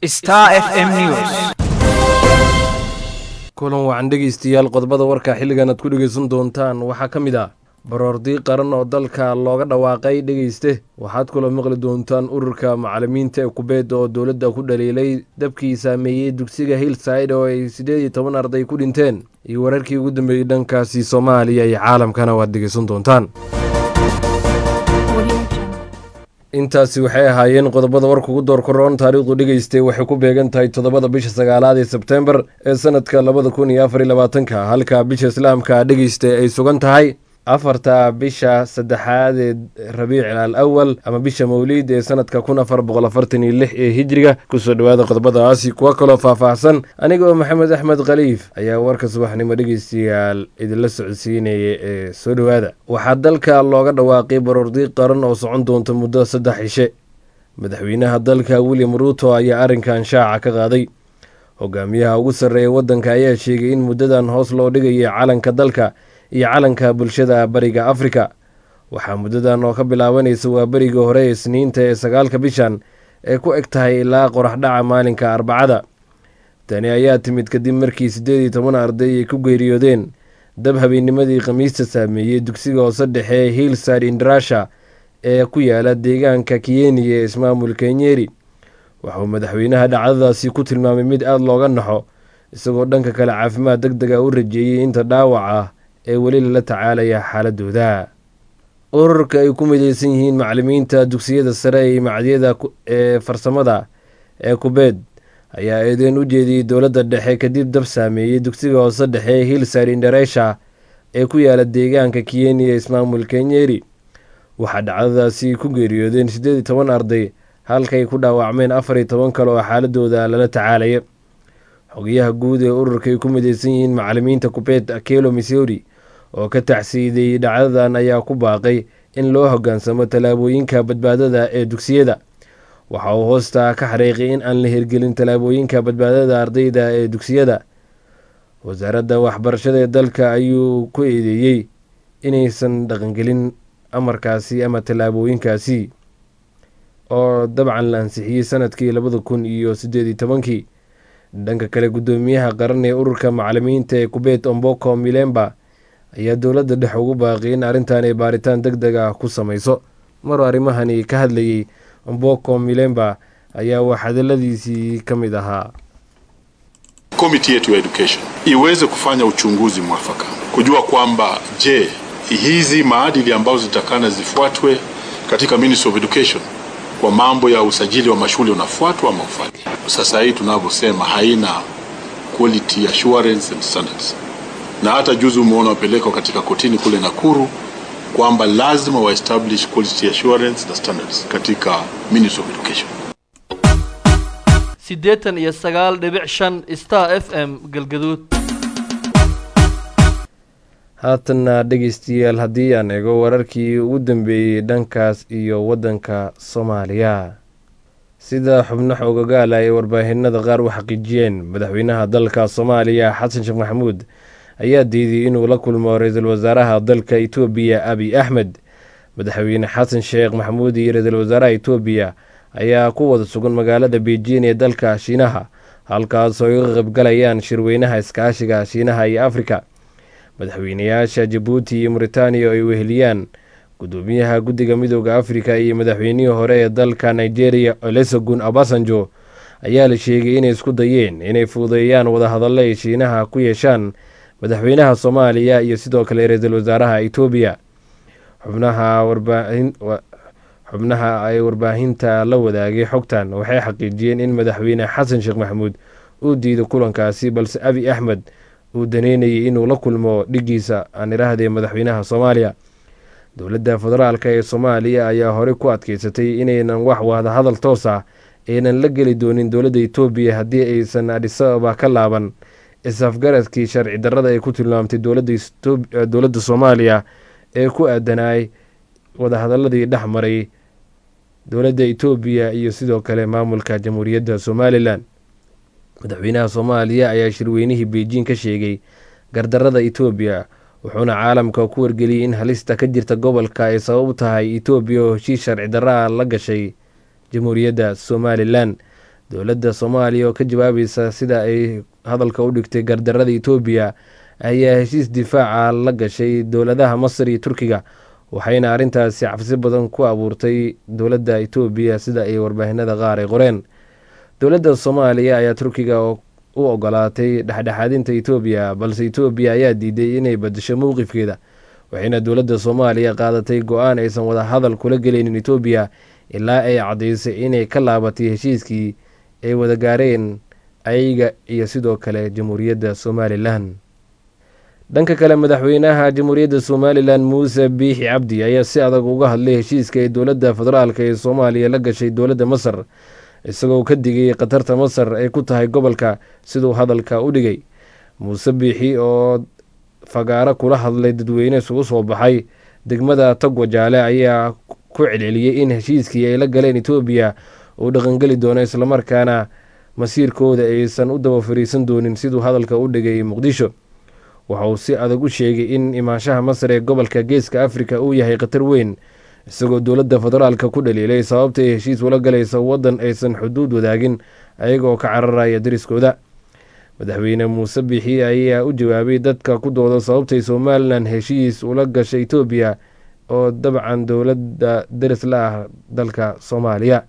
Star FM News. kulan wacan dhegeystayaal qodobada warka xilligan aad ku dhegeysan doontaan waxaa ka mid ah baroordi qaran oo dalka looga dhawaaqay dhegeyste waxaad kula maqli doontaan ururka macallimiinta ee kubeed oo dowladda ku dhaliilay dabkii saameeyey dugsiga Hillside oo ay 18 arday ku dhinteen iyo wararkii ugu dambeeyay dhankaasi Soomaaliya iyo caalamkana waad dhegeysan doontaan. intaasi waxay ahaayeen qodobada warka ugu door koroon taariikhdu dhageystay waxay ku beegan tahay 7 bisha 9 ee Sebtembar ee sanadka 2024 halka bisha islaamka dhageystay ay sugan tahay 4 bisha 3 ee Rabiic al-Awwal ama bisha Mawlid ee sanadka 1446 ee Hijriga ku soo dhawaada qodobadaasi kuwa kale faahfaahsan aniga Maxamed Axmed Khaliif ayaa warka subaxnimo dhageystayaal idinla socodsiinaya ee soo dhawaada waxaa dalka looga dhawaaqay baroordi qaran oo socon doonta muddo 3 cishe madaxweynaha dalka William Ruto ayaa arrinkan shaaca ka qaaday hogaamiyaha ugu sarreeya wadanka ayaa sheegay in muddadan hoos loo dhigayo calanka dalka iyo calanka bulshada bariga Afrika waxaa muddadan oo ka bilaabanaysa waa bariga hore ee Isniinta ee 9 bishan ee ku eg tahay ilaa qorax dhaca maalinka Arbacada tani ayaa timid kadib markii 18 arday ay ku geeriyoodeen dab habeennimadii Khamiista saameeyay dugsiga hoose dhexe Hillside Indrasha ee ku yaala deegaanka Kieni ee ismaamulka Nyeri waxaa madaxweynaha dhacdadaasi ku tilmaamay mid aad looga naxo isagoo dhanka kale caafimaad degdeg ah u rajeeyay inta dhaawac ah ee weli la tacaalaya xaaladooda ururka ay ku mideysan yihiin macallimiinta dugsiyada sare ee macadyada ee farsamada ee kubeed ayaa eedeyn u jeediyay dowladda dhexe kadib dab saameeyay dugsiga hoose dhexe Hillside Indrasha ee ku yaala deegaanka Kieni ee ismaamulka Nyeri waxaa dhacdadaasi ku geeriyoodeen 18 arday halkay ku dhaawacmeen 14 kale oo xaaladooda lala tacaalaya xogayaha guud ee ururka ay ku mideysan yihiin macallimiinta kubeed Akelo Missouri oo ka tacsiiday dhacdadan ayaa ku baaqay in loo hoggaansamo talaabooyinka badbaadada ee dugsiyada waxa uu hoosta ka xariiqay in aan la hirgelin talaabooyinka badbaadada ardayda ee dugsiyada wasaaradda waxbarashada ee dalka ayuu ku eedeeyay inaysan dhaqangelin amarkaasi ama talaabooyinkaasi oo dabcan la ansixiyay sanadkii 2018 dhanka kale gudoomiyaha qaran ee ururka macallimiinta ee kubeed Omboko Milemba ayaa dowladda dhexe ugu baaqay in arrintan ay baaritaan degdeg ah ku samayso mar arrimahani ka hadlayay Omboko Milemba ayaa waxadaladiisii ka mid ahaa Committee yetu ya education iweze kufanya uchunguzi mwafaka kujua kwamba je hizi maadili ambazo zitakana zifuatwe katika Ministry of Education kwa mambo ya usajili wa mashule unafuatwa ama ufuatwi. Sasa hii tunavyosema haina quality assurance and standards. Na hata juzi umeona wapeleka katika kotini kule Nakuru kwamba lazima wa establish quality assurance na standards katika Ministry of Education. 89.5 Star FM Galgaduud. haatana dhegeystayaal haddii aan eego wararkii ugu dambeeyey dhankaas iyo wadanka Soomaaliya sida xubno xogagaal ay warbaahinada qaar u xaqiijiyeen madaxweynaha dalka Soomaaliya Xasan Sheekh Maxamuud ayaa diiday inuu la kulmo ra'iisul wasaaraha dalka Itoobiya Abiy Ahmed madaxweyne Xasan Sheekh Maxamuud iyo ra'iisul wasaaraha Itoobiya ayaa ku wada sugan magaalada Beijing ee dalka Shiinaha halkaas oo ay ka qaybgalayaan shirweynaha iskaashiga Shiinaha iyo Afrika madaxweynayaasha Djibouti iyo Mauritania ay weheliyaan gudoomiyaha guddiga midowga Afrika iyo madaxweynihii hore ee dalka Nigeria Olusegun Obasanjo ayaa la sheegay inay isku dayeen inay fududeeyaan wada hadallo ay Shiinaha ku yeeshaan madaxweynaha Soomaaliya iyo sidoo kale ra'iisul wasaaraha Itoobiya xubnaha ay warbaahinta la wadaagay xogtan waxay xaqiijiyeen in madaxweyne Xasan Sheekh Maxamuud uu diiday kulankaasi balse Abiy Ahmed uu daneynayay inuu la kulmo dhigiisa aan iraahday madaxweynaha Soomaaliya dowladda federaalka ee Soomaaliya ayaa hore ku adkeysatay inaynan wax wada hadal toos ah aynan la geli doonin dowladda Itoobiya haddii aysan Addis Ababa ka laaban isafgaradkii sharci darrada ay ku tilmaamtay dowladda Soomaaliya ee ku aadanay wada hadaladii dhexmaray dowladda Itoobiya iyo sidoo kale maamulka Jamhuuriyadda Somaliland madaxweynaha Soomaaliya ayaa shirweynihii Beijing ka sheegay gardarrada Itoobiya wuxuuna caalamka ku wargeliyay in halista ka jirta gobolka ay sabab u tahay Itoobiya oo heshiis sharci darro ah la gashay Jamhuuriyadda Somaliland dowladda soomaaliya oo ka jawaabaysa sida ay hadalka u dhigtay gardarada etoobiya ayaa heshiis difaaca la gashay dowladaha masar iyo turkiga waxayna arrintaasi cabsi badan ku abuurtay dowladda etoobiya sida ay warbaahinada qaar ay qoreen. dowladda soomaaliya ayaa turkiga u ogolaatay dhexdhexaadinta etoobiya balse etoobiya ayaa diiday inay badasho mowqifkeeda waxayna dowladda soomaaliya qaadatay go-aan aysan wada hadal kula gelaynin etoobiya ilaa ay caddaysay inay ka laabatay heshiiskii ay wada gaareen ayaga iyo sidoo kale jamhuuriyadda somalilan. dhanka kale madaxweynaha jamhuuriyadda somalilan muuse biixi cabdi ayaa si adag uga hadlay heshiiska ee dowladda federaalk ee soomaaliya la gashay dowladda masar isagoo ka digay khatarta masar ay ku tahay gobolka siduu hadalka u dhigay. muuse biixi oo fagaaro kula hadlay dadweyne isugu soo baxay degmada togwajaale ayaa ku celceliyey in heshiiskii ay la galeen etoobiya uu dhaqangeli doono islamarkaana masiirkooda aysan u daba fariisan doonin siduu hadalka u dhigay muqdisho. waxa uu si adag u sheegay in imaanshaha masar ee gobolka geeska afrika uu yahay khatar weyn isagoo dowladda federaalka ku dhaliilay sababta ay heshiis ula galaysa waddan aysan xuduud wadaagin ayagoo ka cararaya dariskooda. madaxweyne muuse biixi ayaa u jawaabay dadka ku dooda sababtay somalilan heshiis ula gashay etoobiya oo dabcan dowladda daris la ah dalka soomaaliya.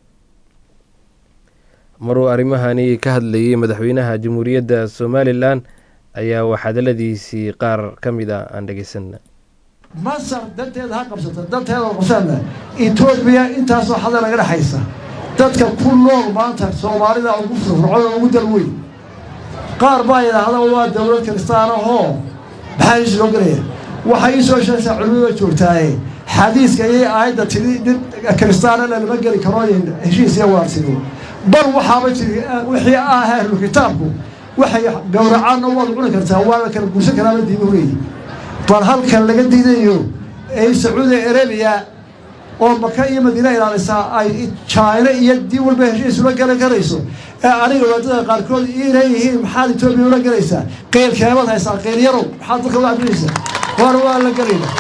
maruu arrimahani ka hadlayay madaxweynaha jamhuuriyadda somalilan ayaa waxhadaladiisii qaar ka mid a aan dhegeysanna. masar danteeda ha qabsata danteeda qabsana etoobiya intaasoo xada laga dhexaysa dadka ku nool maanta soomaalida ugu firfircoon ugu dalweyn qaar baa yidhaahda waa dowlad kristaan ahoo maxaa isu loo gelaya waxay ii soo sheegtaa culimada joogtaaye xadiiska iyo aayadda tiri nin kristaana lama geli karo heshiis iyo waarsigo bal waxaaba jiri wixii ah ahlu kitaabku waxay gowracaanna waad cuni kartaa waa la kala guursan karaaba diimu leeyi bal halkan laga diidayo ee sacuudi arabiya oo maka iyo madiina ilaalisaa ay china iyo dii walba heshiis ula galan karayso ee aniga wadada qaarkood ii leeyihiin maxaad etoobiya ula galaysaa qeylkeebad haysaa qeyl yarow maxaad dadka ula cabinaysaa war waa la galayna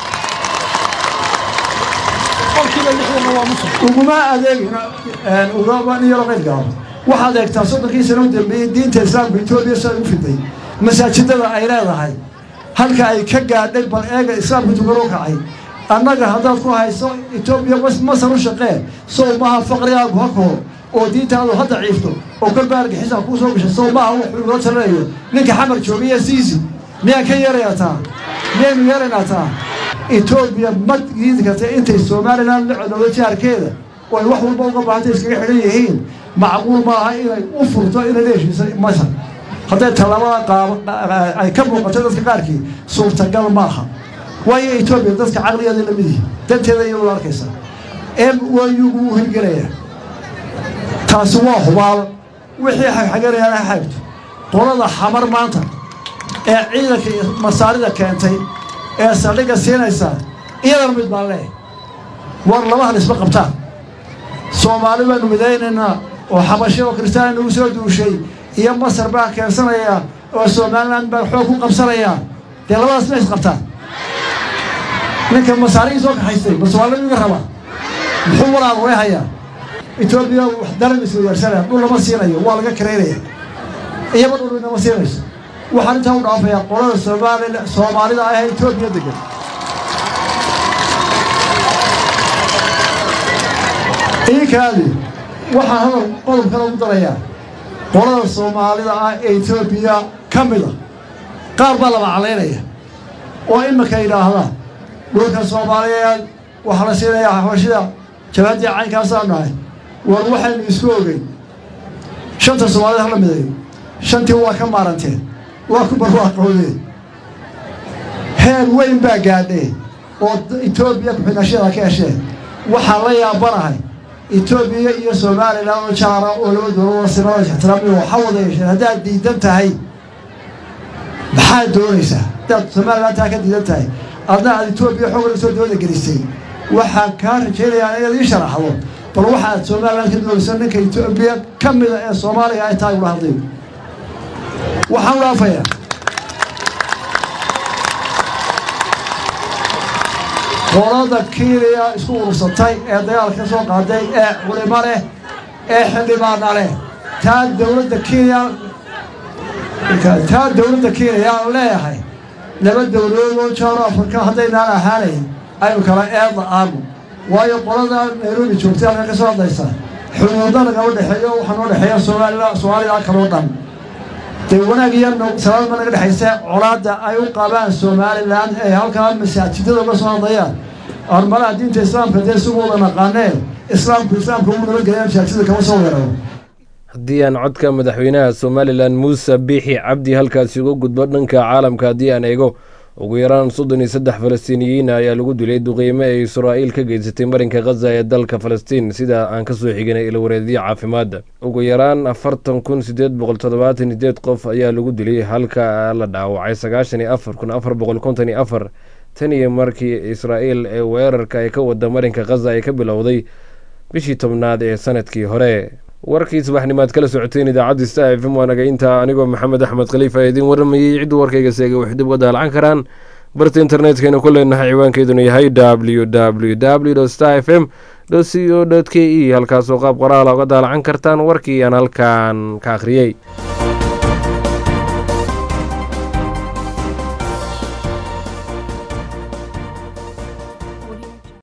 uguma adeegin ugama niyaro qeyl gaabo waxaad eegtaa 30 sano u dambeeyey diinta islaamka etoobiya saa u fiday masaajidada ay leedahay halka ay ka gaadhay bal eega islaamku tugaroo kacay annaga haddaad ku hayso etoobiya masar u shaqee sow maaha faqrigaagu ha koro oo diintaadu ha daciifto oo kolba argixisa kuu soo gashay sow maaha wuxuu loo talinayo ninka xamar joogaya siisi miyaan ka yeerayataa miyaynu yeeraynataa etoobiya ma diidi karta intay somalilan la codowda jaarkeeda oo ay wax walba uga baahantay iskaga xidhan yihiin macquul maaha inay u furto inay leeshiisa masar hadday tallaabada qaaba ay ka muuqato dadka qaarkii suurtagal maaha waayo etoobiya dadka caqligeeda la mid yihi danteeda iyadoo la arkaysa MOU-gu wuu hirgelaya taasi waa hubaal wixii xaganayaan ha xaagto qolada xamar maanta ee ciidanka masaarida keentay ee saldhigga siinaysa iyadana mid baan leeyahay war laba hal isma qabtaan soomaali baanu midaynaynaa oo xabashi oo kristaan nagu soo duushay iyo masar baa keensanaya oo somaliland baa xoog ku qabsanaya dee labadaas ma is qabtaan ninka masaarigii soo kaxaystay bal soomaalida iga raba muxuu walaal way hayaa etoobiya wax daran isla yeersanaya dhul lama siinayo waa laga kareynaya iyaba dhul inama siinayso waxaan intaa u dhaafayaa qolada soomaalida ah ee etoobiya degan iikaadi waxaa hadal qodob kale ugu darayaa qolada soomaalida ah ee etoobiya ka mida qaar baa laba calaynaya oo iminka yidhaahda dhulka soomaaliyeed waxaa la siinayaa xabashida jabaadii caynkaasaa nahay war waxaynu isku ogeyn shanta soomaalida hala midayo shantii waa ka maaranteen waa ku barwaaqowdeen heer weyn baa gaadhee oo etoobiya ku-xidhashada ka hesheen waxaan la yaabanahay etoobiya iyo somalilan oo jaara oo laba dowlado sinada ixtiraamiyo waxa wada yeesheen haddaad diidan tahay maxaad doonaysaa haddaad somalilan taa ka diidan tahay adna aad etoobiya xoogala soo dowlada gelisay waxaan kaa rajaynayaa inaad ii sharaxdo bal waxaad somalilan ka doonaysa ninka etoobiya ka mida ee soomaaliya ay tahay ula hadlayo waxaan u dhaafayaa qolada kiiliya isku urursatay ee dagaalka ka soo qaaday ee culimo leh ee xildhibaana leh taa dowladda Kenya aan leeyahay laba dowladood oo jaaro Afrika haddaynaan ahaanayn aynu kala eedda aanu waayo qolada Nairobi joogtay halka ka soo hadlaysa xuduudda laga dhaxeeyo waxaan u dhaxeeya Soomaaliya kaloo dhan de wanaag iyo sabab ma naga dhaxaysa colaadda ay u qabaan Somaliland ee halka masaajidada uga soo hadlayaan armada diinta islaamka dee suuqooda naqaaneen islaamku uu nabadgelyo masaajidada kama soo weeraro haddii aan codka madaxweynaha Somaliland Muuse Biixi Cabdi halkaasi uga gudbo dhanka caalamka haddii aan eego ugu yaraan 33 Falastiiniyiin ayaa lagu dilay duqeymo ay Israa'iil ka geysatay marinka Gaza ee dalka Falastiin sida aan ka soo xignay ilo wareediyo caafimaad ugu yaraan 40878 qof ayaa lagu dilay halka la dhaawacay 94454 tan iyo markii Israa'iil ee weerarka ay ka wada marinka Gaza ay ka bilowday bishii 10aad ee sanadkii hore warkii subaxnimaad kala socoteen idaacadda Star FM waanaga inta anigoo Maxamed Axmed Khalifa idin waramayay cid warkayga seega wax dib uga daalcan karaan barta internetka ku leenahay ciwaankeeduna yahay www.starfm.co.ke halkaas oo qaab qoraal uga daalcan kartaan warkii aan halkaan ka akhriyay